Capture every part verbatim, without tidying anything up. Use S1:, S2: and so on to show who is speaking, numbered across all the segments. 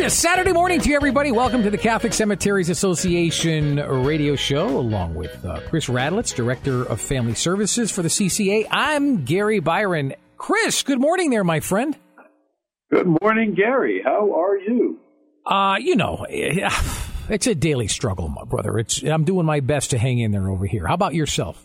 S1: Saturday morning to you, everybody. Welcome to the Catholic Cemeteries Association radio show, along with uh, Chris Radlitz, Director of Family Services for the C C A. I'm Gary Byron. Chris, good morning there, my friend.
S2: Good morning, Gary. How are you?
S1: Uh, you know, it's a daily struggle, my brother. It's I'm doing my best to hang in there over here. How about yourself?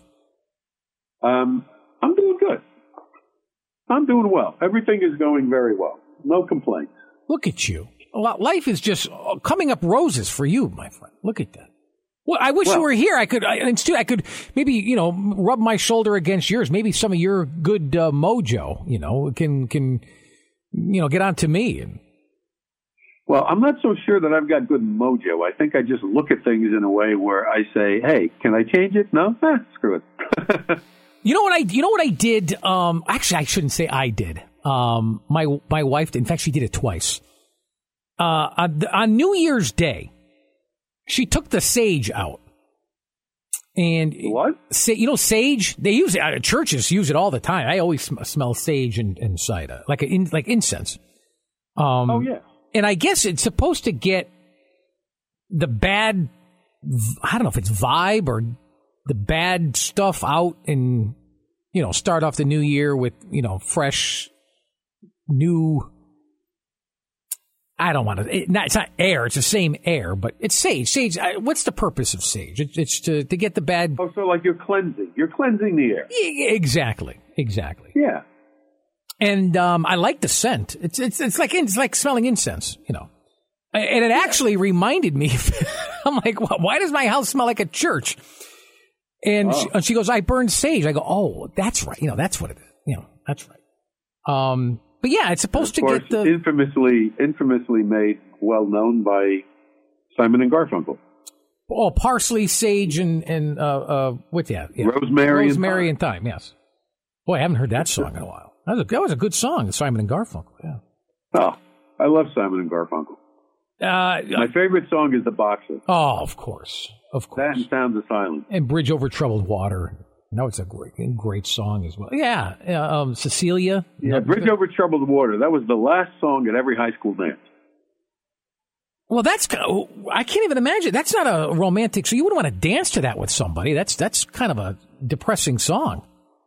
S2: Um, I'm doing good. I'm doing well. Everything is going very well. No complaints.
S1: Look at you. Life is just coming up roses for you, my friend. Look at that. Well, I wish well, you were here. I could, I, I could maybe, you know, rub my shoulder against yours. Maybe some of your good uh, mojo, you know, can, can, you know, get on to me. And
S2: well, I'm not so sure that I've got good mojo. I think I just look at things in a way where I say, hey, can I change it? No? Eh, screw it.
S1: You know what I, you know what I did? Um, actually, I shouldn't say I did. Um, my, my wife did. In fact, she did it twice. Uh, on, on New Year's Day, she took the sage out. And
S2: what?
S1: Sa- you know, sage, they use it, uh, churches use it all the time. I always sm- smell sage in, inside, uh, like, a, in, like incense. Um,
S2: oh, yeah.
S1: And I guess it's supposed to get the bad, I don't know if it's vibe or the bad stuff out and, you know, start off the new year with, you know, fresh, new, I don't want to, it, not, it's not air, it's the same air, but it's sage. Sage, I, what's the purpose of sage? It, it's to, to get the bad.
S2: Oh, so like you're cleansing. You're cleansing the air.
S1: Yeah, exactly, exactly.
S2: Yeah.
S1: And um, I like the scent. It's it's it's like it's like smelling incense, you know. And it actually reminded me. I'm like, well, why does my house smell like a church? And, oh. she, and she goes, I burned sage. I go, oh, that's right. You know, that's what it is. You know, that's right. Um, but yeah, it's supposed to
S2: course,
S1: get the
S2: infamously infamously made well known by Simon and Garfunkel.
S1: Oh, parsley, sage, and and uh, uh, what? Yeah, yeah.
S2: rosemary,
S1: rosemary
S2: and thyme.
S1: and thyme. Yes. Boy, I haven't heard that song in a while. That was a, that was a good song, Simon and Garfunkel. Yeah.
S2: Oh, I love Simon and Garfunkel.
S1: Uh,
S2: My favorite song is The Boxer.
S1: Oh, of course, of course.
S2: That and Sounds of Silence.
S1: And Bridge Over Troubled Water. That was a great, great song as well. Yeah, uh, um, Cecilia.
S2: Yeah, Bridge Over Troubled Water. That was the last song at every high school dance.
S1: Well, that's I can't even imagine. That's not a romantic. So you wouldn't want to dance to that with somebody. That's that's kind of a depressing song.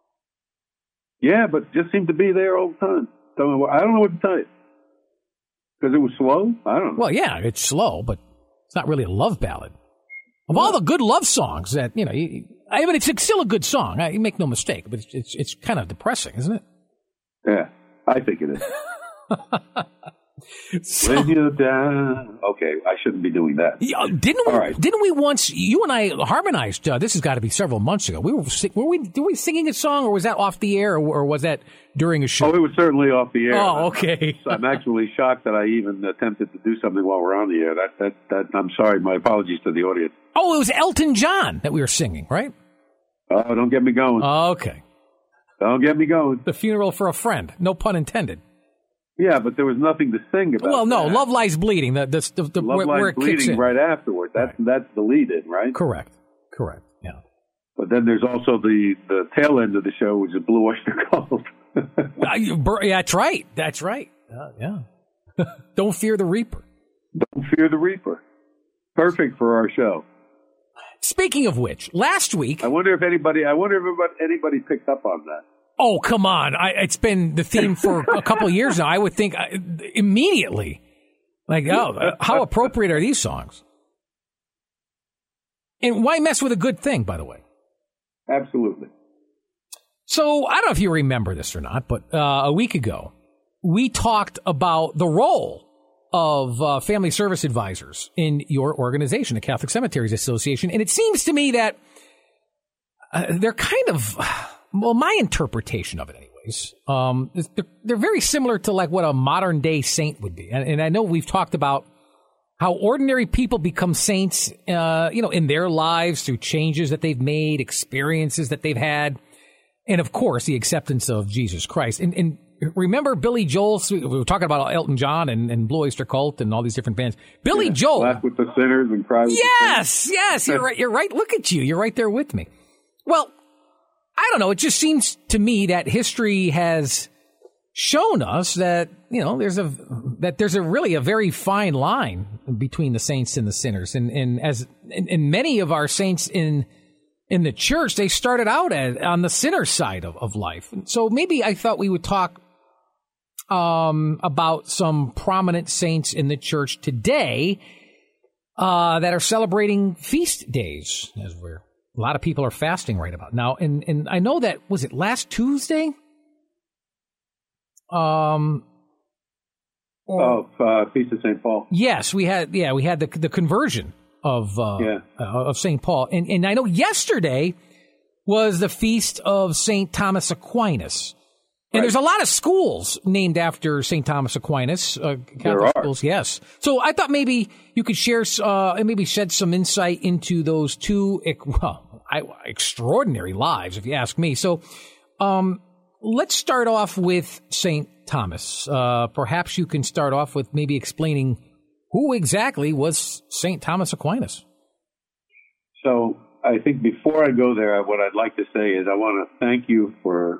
S2: Yeah, but just seemed to be there all the time. So I don't know what to tell you. Because it was slow? I don't know.
S1: Well, yeah, it's slow, but it's not really a love ballad. Of all the good love songs that, you know, you, I mean, it's still a good song. You make no mistake, but it's it's, it's kind of depressing, isn't it?
S2: Yeah, I think it is.
S1: So,
S2: when you're down. Okay, I shouldn't be doing that.
S1: Yeah, didn't we?
S2: All right.
S1: Didn't we once? You and I harmonized. Uh, this has got to be several months ago. We were were we were we singing a song, or was that off the air, or, or was that during a show?
S2: Oh, it was certainly off the air.
S1: Oh, okay.
S2: I'm actually shocked that I even attempted to do something while we're on the air. That that that. I'm sorry. My apologies to the audience.
S1: Oh, it was Elton John that we were singing, right?
S2: Oh, don't get me going.
S1: Okay.
S2: Don't get me going.
S1: The Funeral for a Friend. No pun intended.
S2: Yeah, but there was nothing to sing about.
S1: Well, no,
S2: that.
S1: Love Lies Bleeding. The, the, the, the,
S2: Love
S1: where,
S2: Lies
S1: where it
S2: Bleeding
S1: kicks in.
S2: right afterward. That's
S1: right.
S2: that's the lead-in, right?
S1: Correct. Correct. Yeah.
S2: But then there's also the, the tail end of the show, which is Blue Oyster Cult.
S1: Yeah, that's right. That's right. Uh, yeah. Don't fear the Reaper.
S2: Don't fear the Reaper. Perfect for our show.
S1: Speaking of which, last week,
S2: I wonder if anybody. I wonder if anybody picked up on that.
S1: Oh, come on. I, it's been the theme for a couple of years now. I would think uh, immediately, like, oh, how appropriate are these songs? And why mess with a good thing, by the way?
S2: Absolutely.
S1: So, I don't know if you remember this or not, but uh, a week ago, we talked about the role of uh, family service advisors in your organization, the Catholic Cemeteries Association. And it seems to me that uh, they're kind of... Well, my interpretation of it, anyways, um, is they're, they're very similar to like what a modern day saint would be. And, and I know we've talked about how ordinary people become saints, uh, you know, in their lives through changes that they've made, experiences that they've had, and of course, the acceptance of Jesus Christ. And, and remember Billy Joel? We were talking about Elton John and, and Blue Oyster Cult and all these different bands. Billy
S2: yeah,
S1: Joel.
S2: Laugh with the sinners and cry with
S1: yes,
S2: the sinners.
S1: Yes, you're right. You're right. Look at you. You're right there with me. Well, I don't know. It just seems to me that history has shown us that, you know, there's a that there's a really a very fine line between the saints and the sinners. And, and as and, and many of our saints in in the church, they started out as, on the sinner side of, of life. And so maybe I thought we would talk um, about some prominent saints in the church today uh, that are celebrating feast days, as we're a lot of people are fasting right about now. And and I know that, was it last Tuesday? Um.
S2: Oh, uh, Feast of Saint Paul.
S1: Yes, we had. Yeah, we had the the conversion of uh,
S2: yeah.
S1: uh, of Saint Paul, and and I know yesterday was the feast of Saint Thomas Aquinas, and right. there's a lot of schools named after Saint Thomas Aquinas. Uh, Catholic
S2: there are.
S1: Schools, yes. So I thought maybe you could share uh, and maybe shed some insight into those two well, I, extraordinary lives, if you ask me. So, um, let's start off with Saint Thomas. Uh, perhaps you can start off with maybe explaining who exactly was Saint Thomas Aquinas.
S2: So I think before I go there, what I'd like to say is I want to thank you for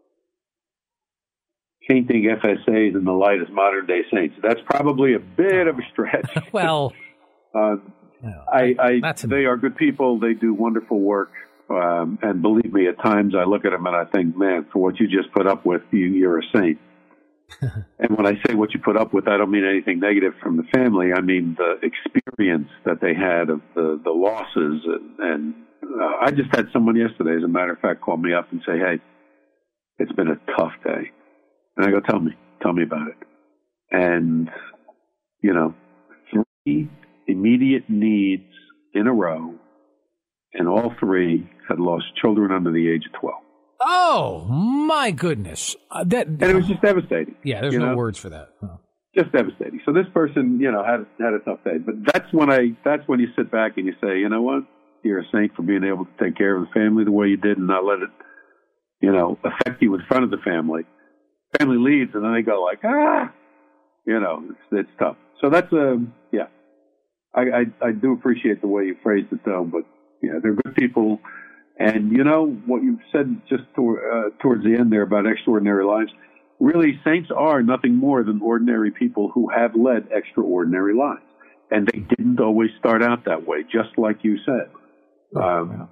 S2: painting F S As in the light as modern day saints. That's probably a bit of a stretch.
S1: well,
S2: uh, I, I they are good people. They do wonderful work. Um, and believe me, at times I look at them and I think, man, for what you just put up with, you, you're a saint. And when I say what you put up with, I don't mean anything negative from the family. I mean the experience that they had of the, the losses. And, and uh, I just had someone yesterday, as a matter of fact, call me up and say, hey, it's been a tough day. And I go, tell me, tell me about it. And, you know, three immediate needs in a row, and all three had lost children under the age of twelve.
S1: Oh, my goodness. Uh, that,
S2: and it was just devastating.
S1: Yeah, there's no know? words for that. Oh.
S2: Just devastating. So this person, you know, had had a tough day. But that's when I that's when you sit back and you say, you know what? You're a saint for being able to take care of the family the way you did and not let it, you know, affect you in front of the family. Family leaves and then they go like, ah, you know, it's, it's tough. So that's a, yeah. I, I I do appreciate the way you phrased it though, but yeah, they're good people. And, you know, what you said just to, uh, towards the end there about extraordinary lives, really, saints are nothing more than ordinary people who have led extraordinary lives. And they didn't always start out that way, just like you said. Um,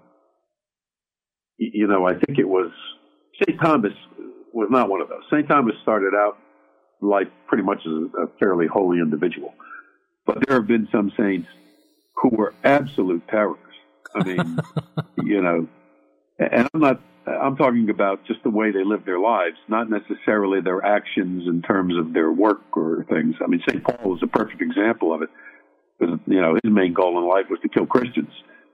S2: you know, I think it was Saint Thomas was not one of those. Saint Thomas started out life pretty much as a fairly holy individual. But there have been some saints who were absolute terrors. I mean, you know, and I'm not, I'm talking about just the way they live their lives, not necessarily their actions in terms of their work or things. I mean, Saint Paul is a perfect example of it. Because, you know, his main goal in life was to kill Christians.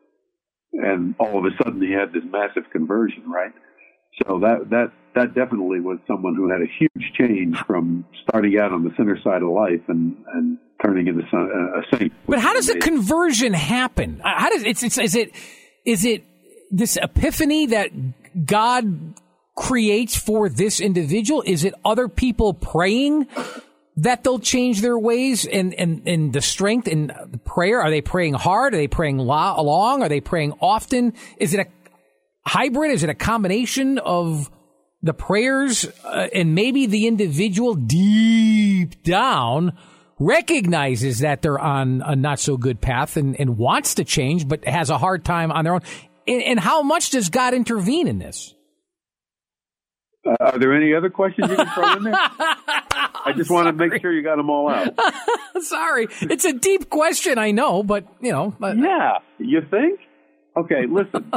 S2: And all of a sudden he had this massive conversion, right? So that, that, that definitely was someone who had a huge change from starting out on the sinner side of life and, and turning into a saint.
S1: But how does the conversion happen? How does it's, it's is it is it this epiphany that God creates for this individual? Is it other people praying that they'll change their ways and and, and the strength in the prayer? Are they praying hard? Are they praying lo- long? Are they praying often? Is it a hybrid? Is it a combination of the prayers uh, and maybe the individual deep down recognizes that they're on a not so good path and, and wants to change, but has a hard time on their own? And, and how much does God intervene in this?
S2: Uh, are there any other questions you can throw in there? I just want to make sure you got them all out.
S1: Sorry. It's a deep question, I know, but, you know. But...
S2: Yeah, you think? Okay, listen.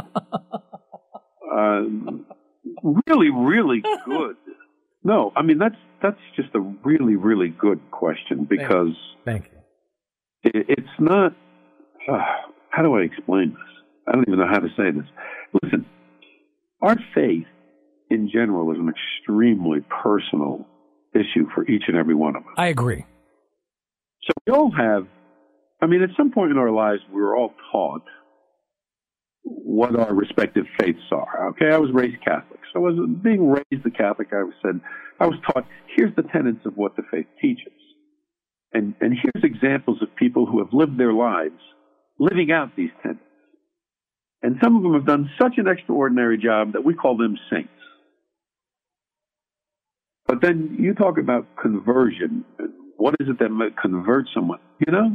S2: uh, really, really good. No, I mean, that's that's just a really, really good question because
S1: Thank you. Thank you.
S2: It, it's not, uh, how do I explain this? I don't even know how to say this. Listen, our faith in general is an extremely personal issue for each and every one of us.
S1: I agree.
S2: So we all have, I mean, at some point in our lives, we were all taught what our respective faiths are. Okay, I was raised Catholic. So as being raised a Catholic, I was said, I was taught, here's the tenets of what the faith teaches. And, and here's examples of people who have lived their lives living out these tenets. And some of them have done such an extraordinary job that we call them saints. But then you talk about conversion. What is it that might convert someone? You know,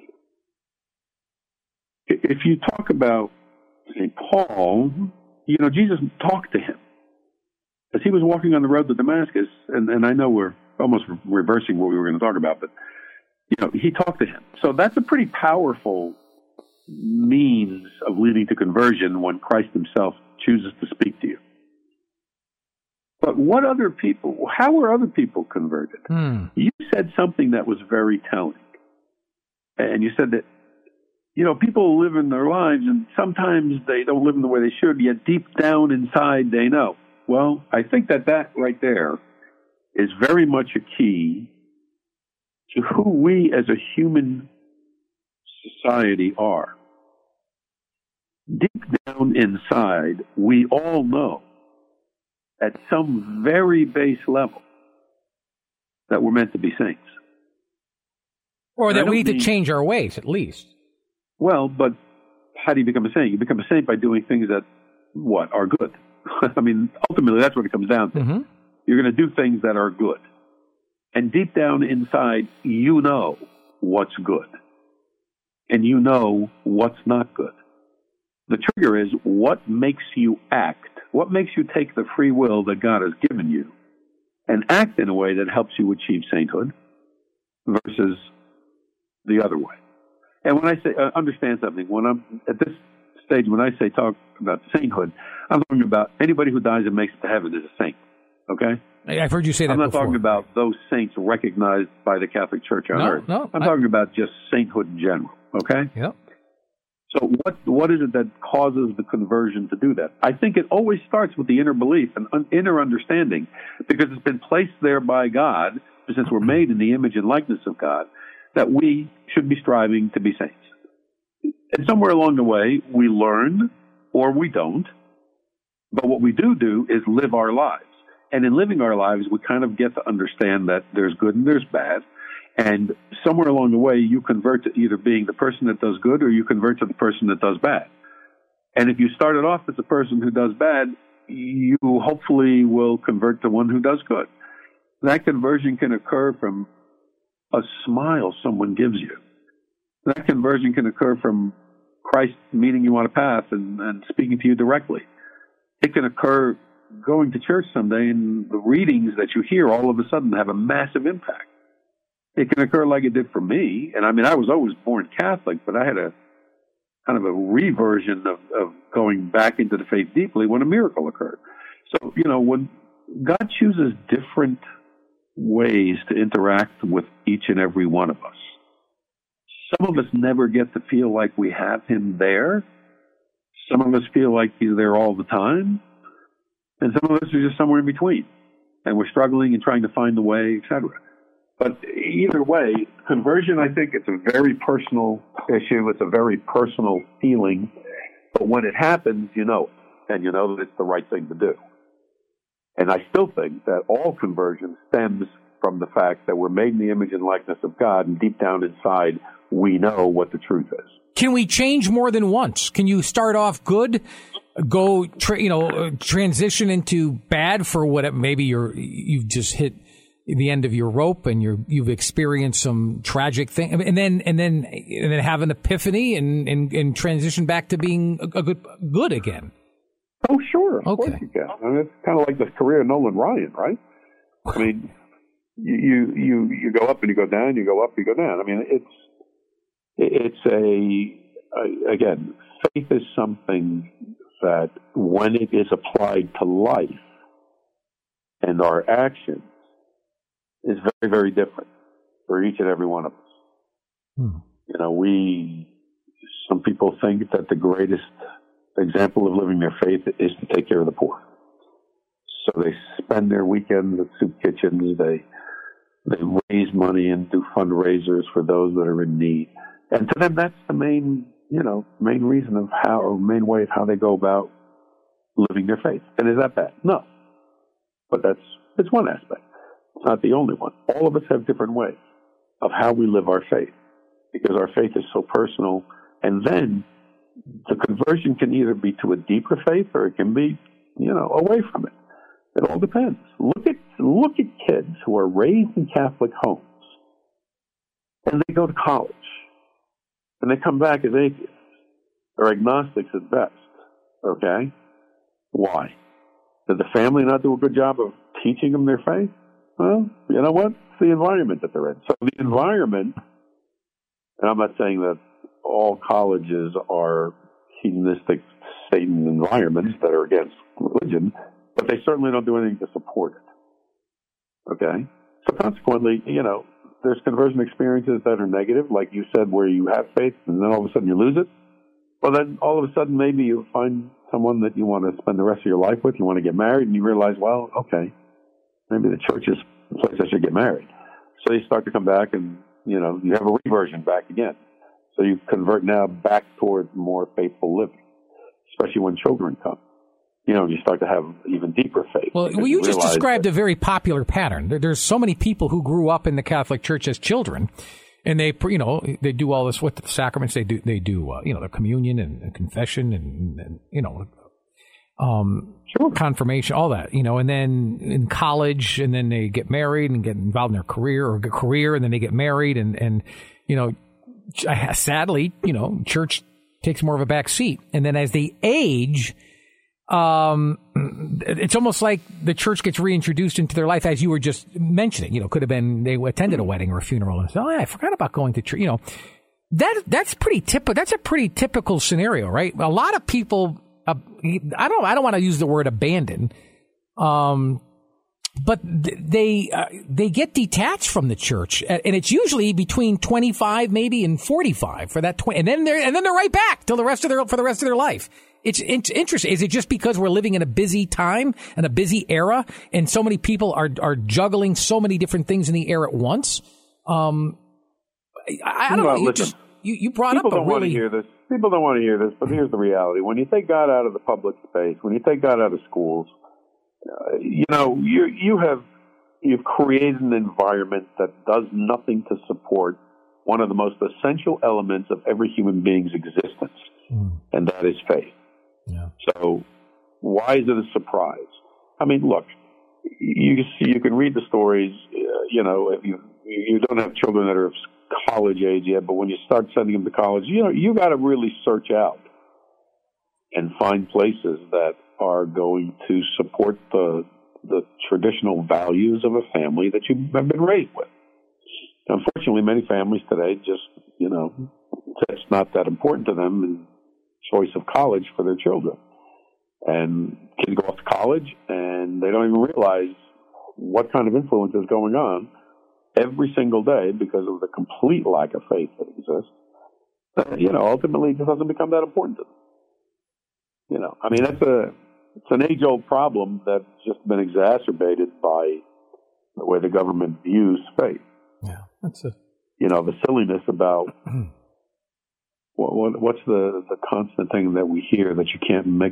S2: if you talk about Saint Paul, you know, Jesus talked to him as he was walking on the road to Damascus, and, and I know we're almost reversing what we were going to talk about, but, you know, he talked to him. So that's a pretty powerful means of leading to conversion when Christ himself chooses to speak to you. But what other people, how were other people converted?
S1: Hmm.
S2: You said something that was very telling. And you said that, you know, people live in their lives and sometimes they don't live in the way they should, yet deep down inside they know. Well, I think that that right there is very much a key to who we as a human society are. Deep down inside, we all know at some very base level that we're meant to be saints.
S1: Or that we need
S2: mean,
S1: to change our ways, at least.
S2: Well, but how do you become a saint? You become a saint by doing things that, what, are good. I mean, ultimately, that's what it comes down to.
S1: Mm-hmm.
S2: You're going to do things that are good. And deep down inside, you know what's good. And you know what's not good. The trigger is what makes you act, what makes you take the free will that God has given you and act in a way that helps you achieve sainthood versus the other way. And when I say, uh, understand something, when I'm at this stage, when I say talk about sainthood, I'm talking about anybody who dies and makes it to heaven is a saint. Okay?
S1: I've heard you say that
S2: I'm not
S1: before.
S2: talking about those saints recognized by the Catholic Church on
S1: no,
S2: earth.
S1: No,
S2: I'm
S1: I,
S2: talking about just sainthood in general. Okay?
S1: Yep.
S2: So what what is it that causes the conversion to do that? I think it always starts with the inner belief and un, inner understanding, because it's been placed there by God, since we're made in the image and likeness of God, that we should be striving to be saints. And somewhere along the way, we learn or we don't. But what we do do is live our lives. And in living our lives, we kind of get to understand that there's good and there's bad. And somewhere along the way, you convert to either being the person that does good or you convert to the person that does bad. And if you started off as the person who does bad, you hopefully will convert to one who does good. That conversion can occur from a smile someone gives you. That conversion can occur from Christ meeting you on a path and, and speaking to you directly. It can occur going to church someday and the readings that you hear all of a sudden have a massive impact. It can occur like it did for me. And I mean, I was always born Catholic, but I had a kind of a reversion of, of going back into the faith deeply when a miracle occurred. So, you know, when God chooses different ways to interact with each and every one of us, some of us never get to feel like we have him there. Some of us feel like he's there all the time. And some of us are just somewhere in between. And we're struggling and trying to find the way, et cetera. But either way, conversion, I think it's a very personal issue. It's a very personal feeling. But when it happens, you know it. And you know that it's the right thing to do. And I still think that all conversion stems from the fact that we're made in the image and likeness of God, and deep down inside, we know what the truth is.
S1: Can we change more than once? Can you start off good, go, tra- you know, transition into bad for what maybe you're, you've just hit the end of your rope and you're, you've experienced some tragic thing, and then, and then, and then have an epiphany and, and, and transition back to being a, a good, good again?
S2: Oh, sure. Of
S1: Okay.
S2: course you can. I mean, it's kind of like the career of Nolan Ryan, right? I mean, you, you, you go up and you go down, you go up, you go down. I mean, it's, it's a, a, again, faith is something that when it is applied to life and our actions is very, very different for each and every one of us.
S1: Hmm.
S2: You know, we, some people think that the greatest example of living their faith is to take care of the poor. So they spend their weekends at soup kitchens, they, they raise money and do fundraisers for those that are in need. And to them, that's the main, you know, main reason of how, or main way of how they go about living their faith. And is that bad? No. But that's, it's one aspect. It's not the only one. All of us have different ways of how we live our faith, because our faith is so personal. And then the conversion can either be to a deeper faith or it can be, you know, away from it. It all depends. Look at, look at kids who are raised in Catholic homes and they go to college, and they come back as atheists or agnostics at best. Okay? Why? Did the family not do a good job of teaching them their faith? Well, you know what? It's the environment that they're in. So the environment, and I'm not saying that all colleges are hedonistic Satan environments that are against religion, but they certainly don't do anything to support it. Okay? So consequently, you know, there's conversion experiences that are negative, like you said, where you have faith and then all of a sudden you lose it. Well, then all of a sudden maybe you find someone that you want to spend the rest of your life with, you want to get married, and you realize, well, okay, maybe the church is the place I should get married. So you start to come back and, you know, you have a reversion back again. So you convert now back toward more faithful living, especially when children come. You know, you start to have even deeper faith.
S1: Well, well you just described that, a very popular pattern. There, there's so many people who grew up in the Catholic Church as children, and they, you know, they do all this with the sacraments. They do, they do, uh, you know, the communion and, and confession and, and, you know, um,
S2: sure.
S1: confirmation, all that, you know, and then in college, and then they get married and get involved in their career or get career, and then they get married, and, and, you know, sadly, you know, church takes more of a back seat. And then as they age, um, it's almost like the church gets reintroduced into their life, as you were just mentioning. You know, could have been they attended a wedding or a funeral and said, "Oh, yeah, I forgot about going to church." You know, that that's pretty typical. That's a pretty typical scenario, right? A lot of people, uh, I don't, I don't want to use the word abandon, um, but they uh, they get detached from the church, and it's usually between twenty-five, maybe, and forty-five for that twenty, and then they're and then they're right back till the rest of their for the rest of their life. It's, it's interesting. Is it just because we're living in a busy time and a busy era, and so many people are are juggling so many different things in the air at once? Um, I, I don't
S2: well,
S1: know. You,
S2: listen,
S1: just, you, you brought
S2: people
S1: up a
S2: don't want to
S1: really
S2: hear this. People don't want to hear this, but here's the reality: when you take God out of the public space, when you take God out of schools, uh, you know you you have you've created an environment that does nothing to support one of the most essential elements of every human being's existence, mm. and that is faith.
S1: Yeah.
S2: So why is it a surprise? I mean, look, you you can read the stories. Uh, you know, if you you don't have children that are of college age yet, but when you start sending them to college, you know, you got to really search out and find places that are going to support the the traditional values of a family that you have been raised with. Unfortunately, many families today just, you know, it's not that important to them and choice of college for their children. And kids go off to college and they don't even realize what kind of influence is going on every single day because of the complete lack of faith that exists. Uh, you know, ultimately it just doesn't become that important to them. You know, I mean, that's a, it's an age-old problem that's just been exacerbated by the way the government views faith.
S1: Yeah, that's a...
S2: You know, the silliness about... What, what, what's the, the constant thing that we hear that you can't mix?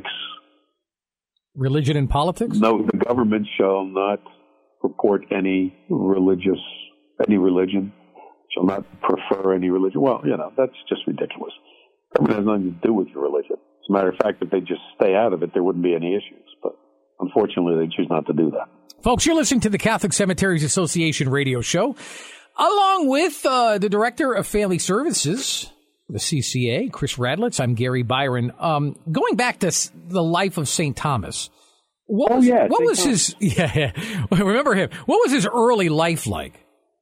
S1: Religion and politics?
S2: No, the government shall not purport any religious, any religion, shall not prefer any religion. Well, you know, that's just ridiculous. Government has nothing to do with your religion. As a matter of fact, if they just stay out of it, there wouldn't be any issues. But unfortunately, they choose not to do that.
S1: Folks, you're listening to the Catholic Cemeteries Association radio show, along with uh, the Director of Family Services, the C C A, Chris Radlitz. I'm Gary Byron. Um, going back to the life of Saint Thomas. What
S2: oh,
S1: was,
S2: yeah.
S1: What
S2: Saint
S1: was
S2: Thomas.
S1: his, yeah, yeah, remember him. What was his early life like?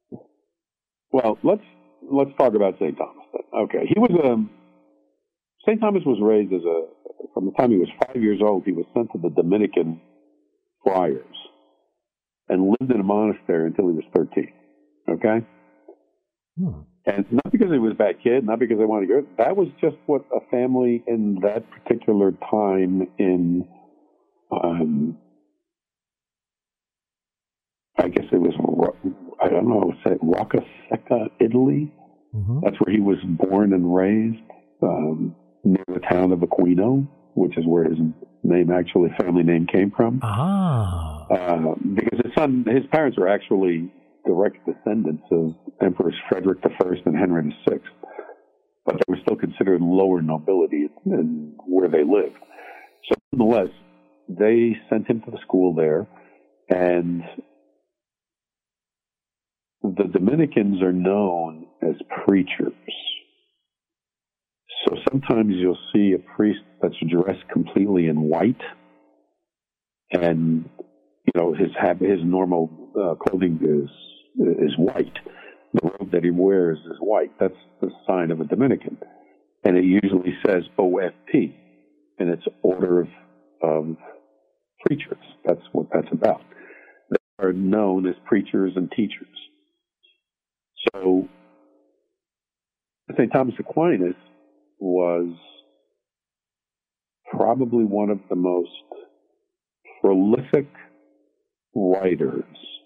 S2: Well, let's, let's talk about Saint Thomas then. Okay. He was, um, Saint Thomas was raised as a, from the time he was five years old, he was sent to the Dominican friars and lived in a monastery until he was thirteen. Okay.
S1: Hmm.
S2: And not because he was a bad kid, not because they wanted to go. That was just what a family in that particular time in, um, I guess it was, I don't know, say Rocca Secca, Italy.
S1: Mm-hmm.
S2: That's where he was born and raised, um, near the town of Aquino, which is where his name, actually, family name came from.
S1: Ah.
S2: Uh, because his son, his parents were actually direct descendants of Emperors Frederick the First and Henry the Sixth, but they were still considered lower nobility in where they lived. So nonetheless, they sent him to the school there, and the Dominicans are known as preachers. So sometimes you'll see a priest that's dressed completely in white, and you know his his normal uh, clothing is is white. The robe that he wears is white. That's the sign of a Dominican, and it usually says O F P, and it's Order of, of Preachers. That's what that's about. They are known as preachers and teachers. So Saint Thomas Aquinas was probably one of the most prolific writers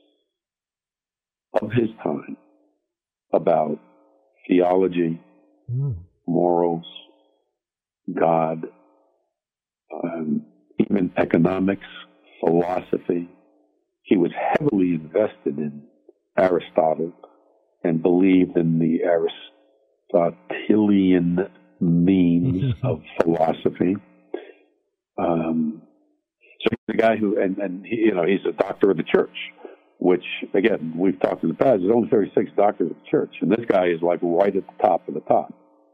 S2: of his time about theology, mm. morals, God, um, even economics, philosophy. He was heavily invested in Aristotle and believed in the Aristotelian means of philosophy. Um, so he's the guy who, and, and he, you know, he's a doctor of the church, which, again, we've talked in the past, there's only thirty-six doctors of the church, and this guy is like right at the top of the top.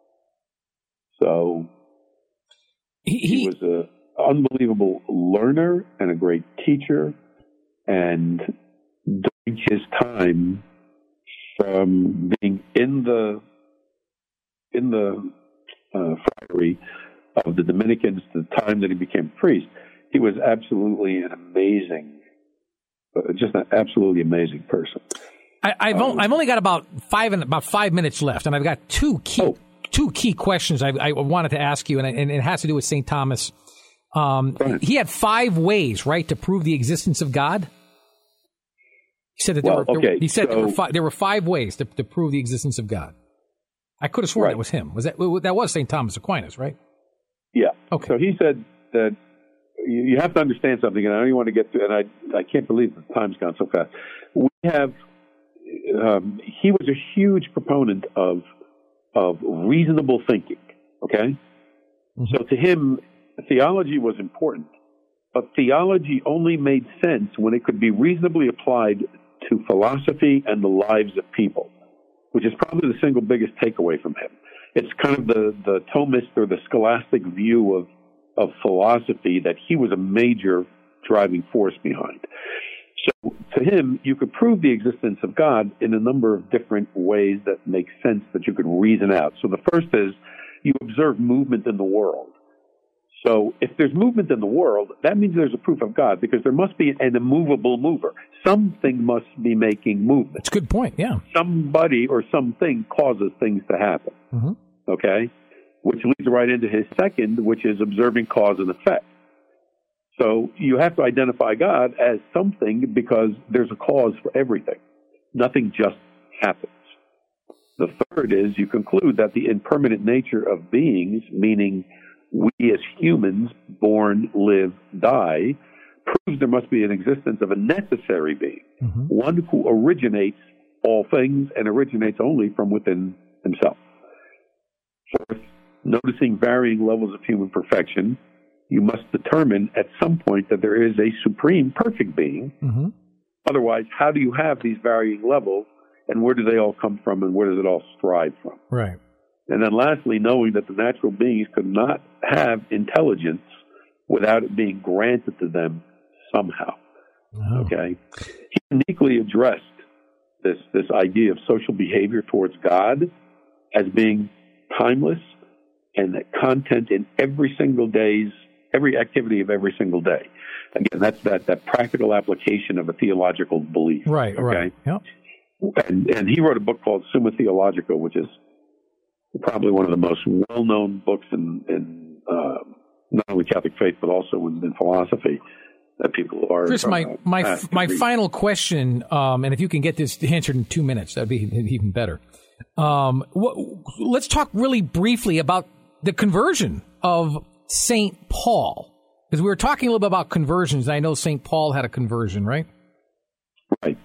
S2: So he, he, he was an unbelievable learner and a great teacher, and during his time from being in the in the uh, friary of the Dominicans to the time that he became priest, he was absolutely an amazing, uh, just an absolutely amazing person.
S1: I, I've, um, only, I've only got about five and about five minutes left, and I've got two key oh. two key questions I, I wanted to ask you, and, and it has to do with Saint Thomas. Um, he had five ways, right, to prove the existence of God. He said that there
S2: well,
S1: were.
S2: Okay,
S1: there, he said
S2: so,
S1: there, were five, there were five ways to, to prove the existence of God. I could have sworn
S2: right.
S1: that was him. Was that that was Saint Thomas Aquinas, right?
S2: Yeah.
S1: Okay.
S2: So he said that you, you have to understand something, and I don't even want to get to, and I I can't believe the time's gone so fast. We have. Um, he was a huge proponent of of reasonable thinking. Okay. Mm-hmm. So to him, theology was important, but theology only made sense when it could be reasonably applied to philosophy and the lives of people, which is probably the single biggest takeaway from him. It's kind of the, the Thomist or the scholastic view of, of philosophy that he was a major driving force behind. So to him, you could prove the existence of God in a number of different ways that make sense that you could reason out. So the first is you observe movement in the world. So if there's movement in the world, that means there's a proof of God, because there must be an immovable mover. Something must be making movement.
S1: That's a good point, yeah.
S2: Somebody or something causes things to happen, mm-hmm. okay? Which leads right into his second, which is observing cause and effect. So you have to identify God as something because there's a cause for everything. Nothing just happens. The third is you conclude that the impermanent nature of beings, meaning we as humans, born, live, die, proves there must be an existence of a necessary being, mm-hmm. one who originates all things and originates only from within himself. Fourth, noticing varying levels of human perfection, you must determine at some point that there is a supreme perfect being. Mm-hmm. Otherwise, how do you have these varying levels, and where do they all come from, and where does it all strive from?
S1: Right. And
S2: then lastly, knowing that the natural beings could not have intelligence without it being granted to them somehow. Oh. Okay? He uniquely addressed this, this idea of social behavior towards God as being timeless and that content in every single day's, every activity of every single day. Again, that's that, that practical application of a theological belief.
S1: Right,
S2: okay?
S1: right. Yep.
S2: And, and he wrote a book called Summa Theologica, which is probably one of the most well-known books in, in uh, not only Catholic faith, but also in, in philosophy that people are.
S1: Chris, my uh, my my final question, um, and if you can get this answered in two minutes, that'd be even better. Um, wh- let's talk really briefly about the conversion of Saint Paul, because we were talking a little bit about conversions. I know Saint Paul had a conversion, right?
S2: Right.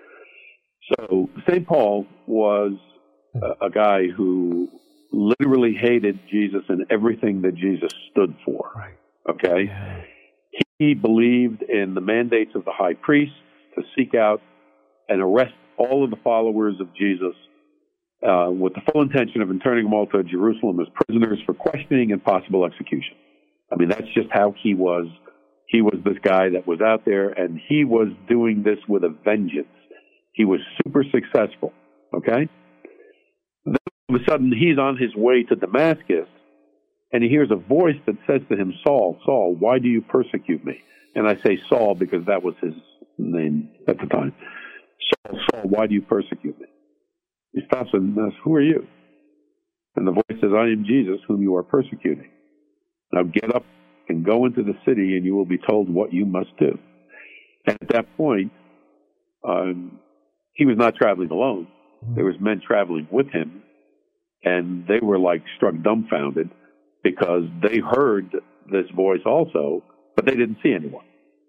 S2: So Saint Paul was a, a guy who literally hated Jesus and everything that Jesus stood for.
S1: Right.
S2: Okay?
S1: Yeah.
S2: He believed in the mandates of the high priest to seek out and arrest all of the followers of Jesus uh, with the full intention of interning them all to Jerusalem as prisoners for questioning and possible execution. I mean, that's just how he was. He was this guy that was out there, and he was doing this with a vengeance. He was super successful, okay? Then all of a sudden, he's on his way to Damascus, and he hears a voice that says to him, Saul, Saul, why do you persecute me? And I say Saul because that was his name at the time. Saul, Saul, why do you persecute me? He stops and asks, who are you? And the voice says, I am Jesus, whom you are persecuting. Now get up and go into the city, and you will be told what you must do. And at that point, um, he was not traveling alone. There was men traveling with him, and they were like struck dumbfounded because they heard this voice also, but they didn't see anyone.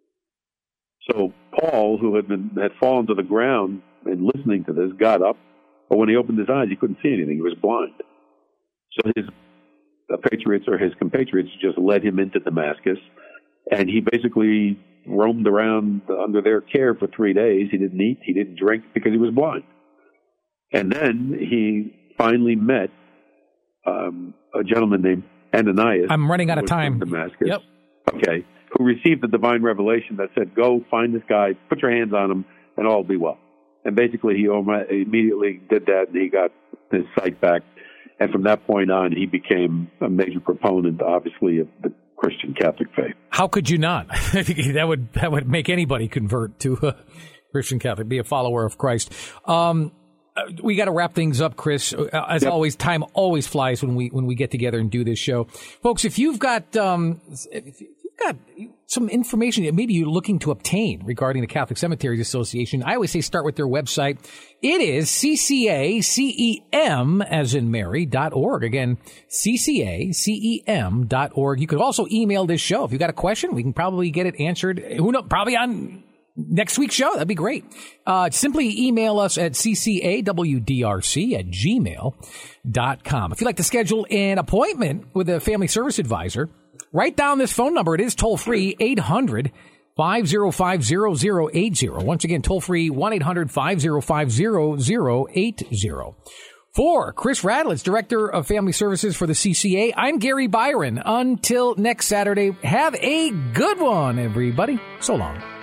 S2: So Paul, who had been had fallen to the ground and listening to this, got up, but when he opened his eyes, he couldn't see anything. He was blind. So his uh, patriots or his compatriots just led him into Damascus, and he basically roamed around under their care for three days. He didn't eat, he didn't drink because he was blind. And then he finally met um, a gentleman named Ananias.
S1: I'm running out of time.
S2: Damascus.
S1: Yep.
S2: Okay. Who received the divine revelation that said, go find this guy, put your hands on him, and all will be well. And basically, he immediately did that, and he got his sight back. And from that point on, he became a major proponent, obviously, of the Christian Catholic faith.
S1: How could you not? I think that would that would make anybody convert to a Christian Catholic, be a follower of Christ. Um, we got to wrap things up, Chris. As yep. always, time always flies when we when we get together and do this show, folks. If you've got um, if you've got some information that maybe you're looking to obtain regarding the Catholic Cemeteries Association, I always say start with their website. It is C C A C E M as in Mary dot org. Again, C C A C E M dot org. You could also email this show if you got a question. We can probably get it answered. Who knows? Probably on next week's show. That'd be great. Uh, simply email us at C C A W D R C at gmail dot com. If you'd like to schedule an appointment with a family service advisor, write down this phone number. It is toll free, eight hundred, five oh five, zero zero eight zero. Once again, toll free, one eight hundred, five oh five, zero zero eight zero. For Chris Radlitz, Director of Family Services for the C C A, I'm Gary Byron. Until next Saturday, have a good one, everybody. So long.